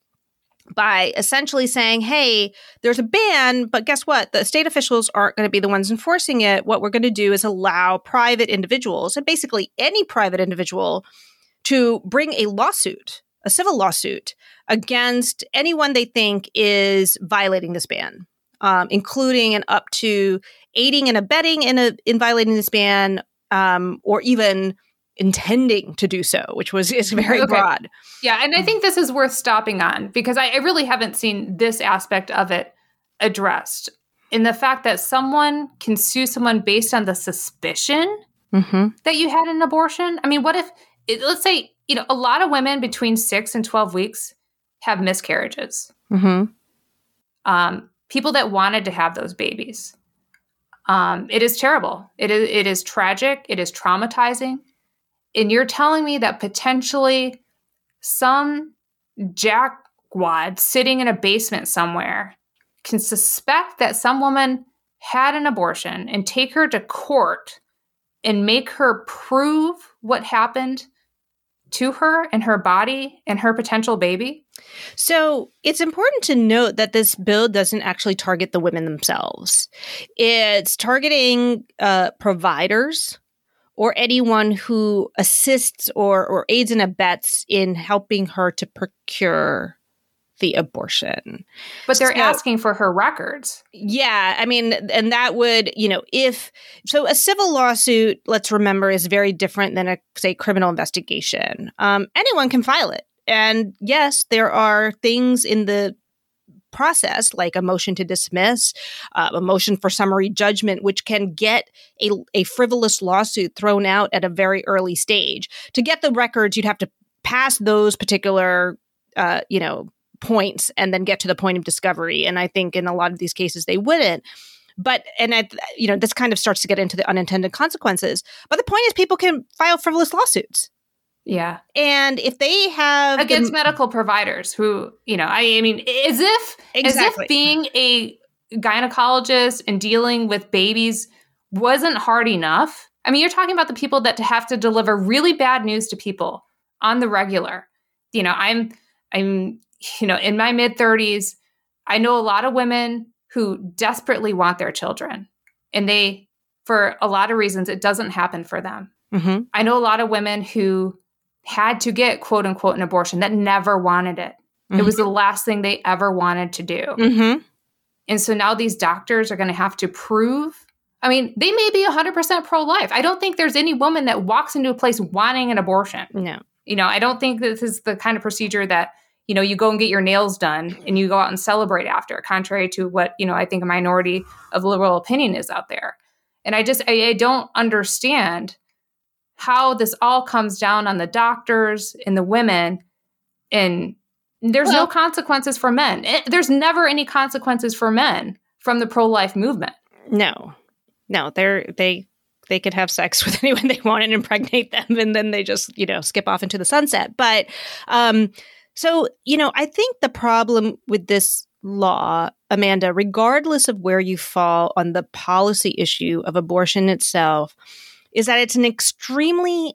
by essentially saying, hey, there's a ban, but guess what? The state officials aren't going to be the ones enforcing it. What we're going to do is allow private individuals, and basically any private individual, to bring a lawsuit, a civil lawsuit, against anyone they think is violating this ban, um, including and up to aiding and abetting in a in violating this ban, um, or even intending to do so, which was is very okay. broad. Yeah, and I think this is worth stopping on because I, I really haven't seen this aspect of it addressed. In the fact that someone can sue someone based on the suspicion mm-hmm. that you had an abortion. I mean, what if, it, let's say, you know, a lot of women between six and twelve weeks have miscarriages. Mm-hmm. um, people that wanted to have those babies. Um, it is terrible. It is, it is tragic. It is traumatizing. And you're telling me that potentially some jackwad sitting in a basement somewhere can suspect that some woman had an abortion and take her to court and make her prove what happened to her and her body and her potential baby? So it's important to note that this bill doesn't actually target the women themselves. It's targeting uh, providers or anyone who assists or, or aids and abets in helping her to procure the abortion. But they're so, asking for her records. Yeah. I mean, and that would, you know, if, so a civil lawsuit, let's remember, is very different than a, say, criminal investigation. Um, anyone can file it. And yes, there are things in the process, like a motion to dismiss, uh, a motion for summary judgment, which can get a, a frivolous lawsuit thrown out at a very early stage. To get the records, you'd have to pass those particular, uh, you know, points and then get to the point of discovery. And I think in a lot of these cases, they wouldn't. But, and I, you know, this kind of starts to get into the unintended consequences. But the point is, people can file frivolous lawsuits. Yeah. And if they have against the, medical providers who, you know, I, I mean, as if, exactly. as if being a gynecologist and dealing with babies wasn't hard enough. I mean, you're talking about the people that have to deliver really bad news to people on the regular. You know, I'm, I'm, you know, in my mid thirties, I know a lot of women who desperately want their children, and they, for a lot of reasons, it doesn't happen for them. Mm-hmm. I know a lot of women who had to get quote unquote an abortion that never wanted it. Mm-hmm. It was the last thing they ever wanted to do. Mm-hmm. And so now these doctors are going to have to prove, I mean, they may be one hundred percent pro-life. I don't think there's any woman that walks into a place wanting an abortion. No. You know, I don't think this is the kind of procedure that, you know, you go and get your nails done and you go out and celebrate after, contrary to what, you know, I think a minority of liberal opinion is out there. And I just, I, I don't understand how this all comes down on the doctors and the women, and there's well, no consequences for men. It, there's never any consequences for men from the pro-life movement. No, no, they're, they, they could have sex with anyone they want and impregnate them, and then they just, you know, skip off into the sunset. But, um, so, you know, I think the problem with this law, Amanda, regardless of where you fall on the policy issue of abortion itself, is that it's an extremely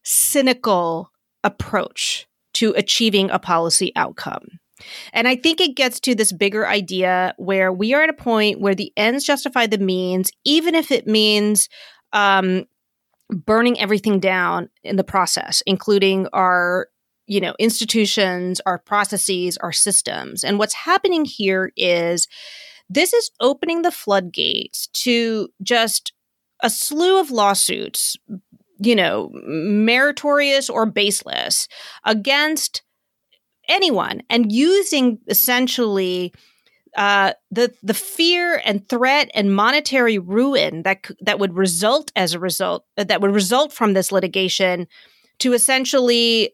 cynical approach to achieving a policy outcome. And I think it gets to this bigger idea where we are at a point where the ends justify the means, even if it means um, burning everything down in the process, including our you know, institutions, our processes, our systems. And what's happening here is this is opening the floodgates to just a slew of lawsuits, you know, meritorious or baseless, against anyone, and using essentially uh, the the fear and threat and monetary ruin that that would result as a result that would result from this litigation to essentially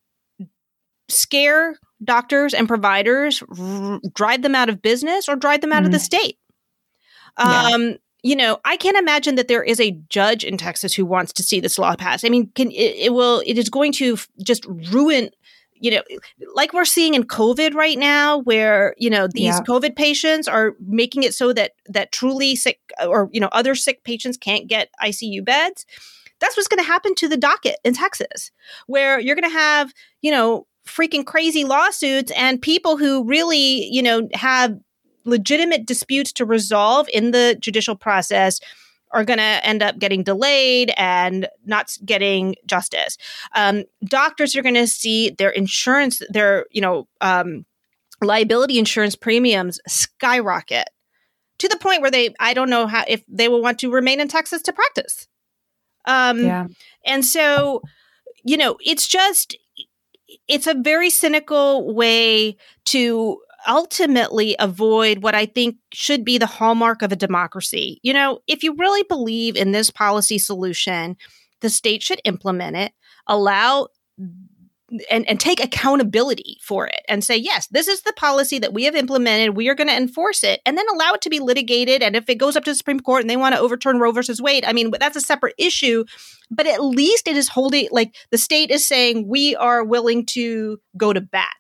scare doctors and providers, r- drive them out of business, or drive them out mm. of the state. Yeah. Um, you know, I can't imagine that there is a judge in Texas who wants to see this law passed. I mean, can it, it will it is going to f- just ruin, you know, like we're seeing in COVID right now, where, you know, these yeah. COVID patients are making it so that that truly sick or, you know, other sick patients can't get I C U beds. That's what's going to happen to the docket in Texas, where you're going to have, you know, freaking crazy lawsuits and people who really, you know, have legitimate disputes to resolve in the judicial process are going to end up getting delayed and not getting justice. Um, doctors are going to see their insurance, their, you know, um, liability insurance premiums skyrocket to the point where they, I don't know how, if they will want to remain in Texas to practice. Um, yeah. And so, you know, it's just, it's a very cynical way to ultimately avoid what I think should be the hallmark of a democracy. You know, if you really believe in this policy solution, the state should implement it, allow and, and take accountability for it and say, yes, this is the policy that we have implemented. We are going to enforce it, and then allow it to be litigated. And if it goes up to the Supreme Court and they want to overturn Roe versus Wade, I mean, that's a separate issue. But at least it is holding, like the state is saying, we are willing to go to bat.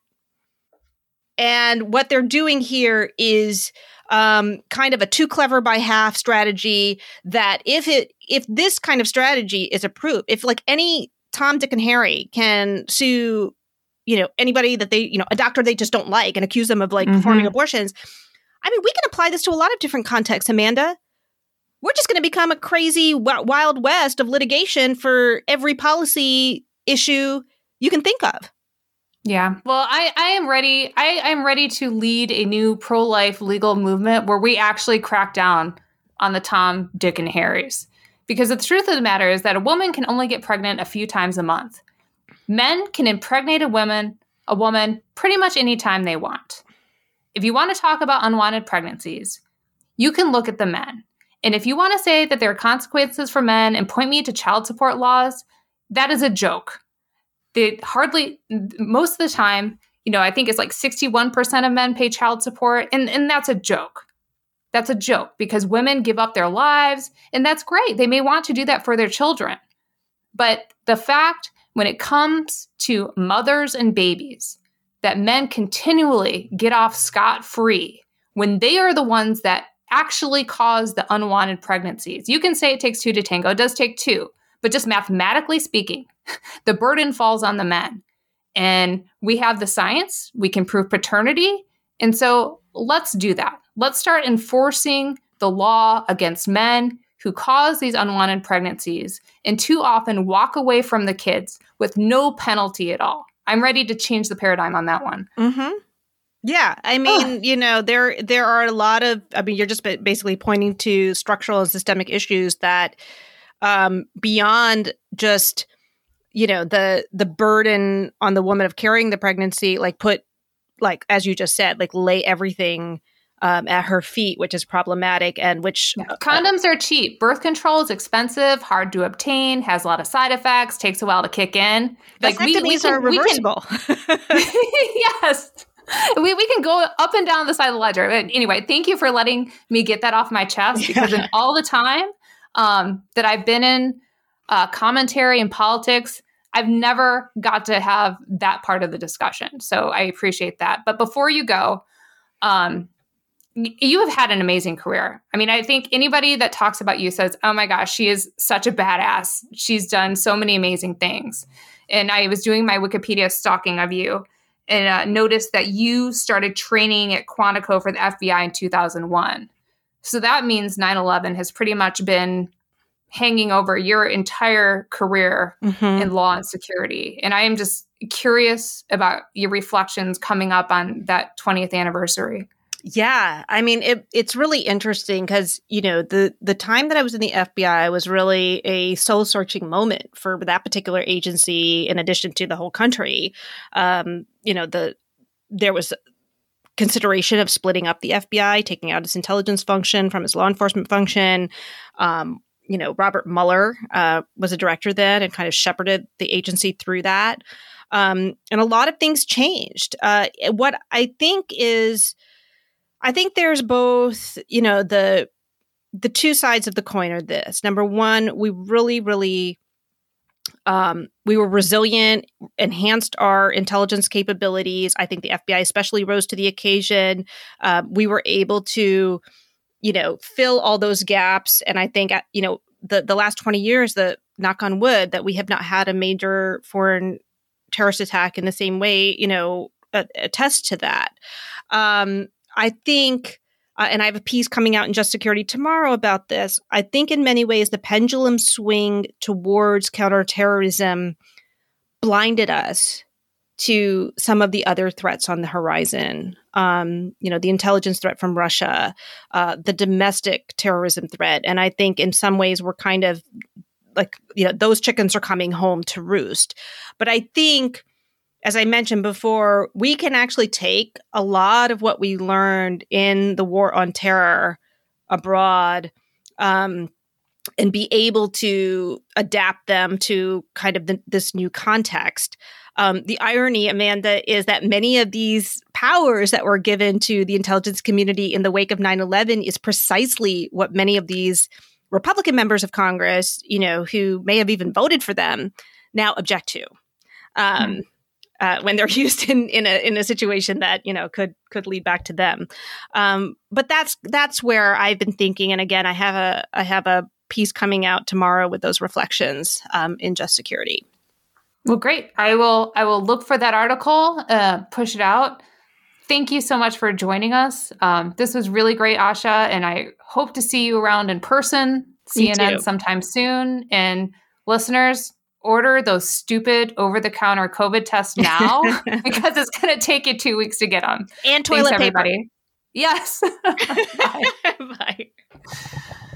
And what they're doing here is um, kind of a too clever by half strategy that if it if this kind of strategy is approved, if like any Tom, Dick, and Harry can sue, you know, anybody that they, you know, a doctor they just don't like and accuse them of like mm-hmm. performing abortions. I mean, we can apply this to a lot of different contexts, Amanda. We're just going to become a crazy wild west of litigation for every policy issue you can think of. Yeah. Well, I, I am ready. I am ready to lead a new pro-life legal movement where we actually crack down on the Tom, Dick, and Harrys. Because the truth of the matter is that a woman can only get pregnant a few times a month. Men can impregnate a woman, a woman pretty much any time they want. If you want to talk about unwanted pregnancies, you can look at the men. And if you want to say that there are consequences for men and point me to child support laws, that is a joke. They hardly, most of the time, you know, I think it's like sixty-one percent of men pay child support, and, and that's a joke. That's a joke because women give up their lives, and that's great. They may want to do that for their children. But the fact when it comes to mothers and babies, that men continually get off scot-free when they are the ones that actually cause the unwanted pregnancies. You can say it takes two to tango. It does take two. But just mathematically speaking, the burden falls on the men. And we have the science. We can prove paternity. And so let's do that. Let's start enforcing the law against men who cause these unwanted pregnancies and too often walk away from the kids with no penalty at all. I'm ready to change the paradigm on that one. Mm-hmm. Yeah. I mean, Ugh. you know, there there are a lot of, I mean, you're just basically pointing to structural and systemic issues that um, beyond just, you know, the the burden on the woman of carrying the pregnancy, like put, like, as you just said, like lay everything Um, at her feet, which is problematic and which... Yeah. Condoms uh, are cheap. Birth control is expensive, hard to obtain, has a lot of side effects, takes a while to kick in. Like we, we can, are reversible. We can, yes. We, we can go up and down the side of the ledger. But anyway, thank you for letting me get that off my chest because yeah. in all the time um, that I've been in uh, commentary and politics, I've never got to have that part of the discussion. So I appreciate that. But before you go... Um, you have had an amazing career. I mean, I think anybody that talks about you says, oh my gosh, she is such a badass. She's done so many amazing things. And I was doing my Wikipedia stalking of you and uh, noticed that you started training at Quantico for the F B I in two thousand one. So that means nine eleven has pretty much been hanging over your entire career mm-hmm. in law and security. And I am just curious about your reflections coming up on that twentieth anniversary. Yeah, I mean, it, it's really interesting because, you know, the, the time that I was in the F B I was really a soul-searching moment for that particular agency in addition to the whole country. Um, you know, the there was consideration of splitting up the F B I, taking out its intelligence function from its law enforcement function. Um, you know, Robert Mueller uh, was a director then and kind of shepherded the agency through that. Um, and a lot of things changed. Uh, what I think is... I think there's both, you know, the the two sides of the coin are this. Number one, we really, really, um, we were resilient, enhanced our intelligence capabilities. I think the F B I especially rose to the occasion. Uh, we were able to, you know, fill all those gaps. And I think, you know, the, the last twenty years, the knock on wood, that we have not had a major foreign terrorist attack in the same way, you know, attest to that. Um, I think, uh, and I have a piece coming out in Just Security tomorrow about this, I think in many ways the pendulum swing towards counterterrorism blinded us to some of the other threats on the horizon. Um, you know, the intelligence threat from Russia, uh, the domestic terrorism threat. And I think in some ways we're kind of like, you know, those chickens are coming home to roost. But I think... as I mentioned before, we can actually take a lot of what we learned in the war on terror abroad um, and be able to adapt them to kind of the, this new context. Um, the irony, Amanda, is that many of these powers that were given to the intelligence community in the wake of nine eleven is precisely what many of these Republican members of Congress, you know, who may have even voted for them, now object to. Um, hmm. Uh, when they're used in, in a in a situation that, you know, could could lead back to them. Um, but that's that's where I've been thinking. And again, I have a I have a piece coming out tomorrow with those reflections um, in Just Security. Well, great. I will I will look for that article, uh, push it out. Thank you so much for joining us. Um, this was really great, Asha, and I hope to see you around in person, C N N sometime soon. And listeners, order those stupid over-the-counter COVID tests now because it's going to take you two weeks to get them. And toilet Thanks, paper. Everybody. Yes. Bye. Bye.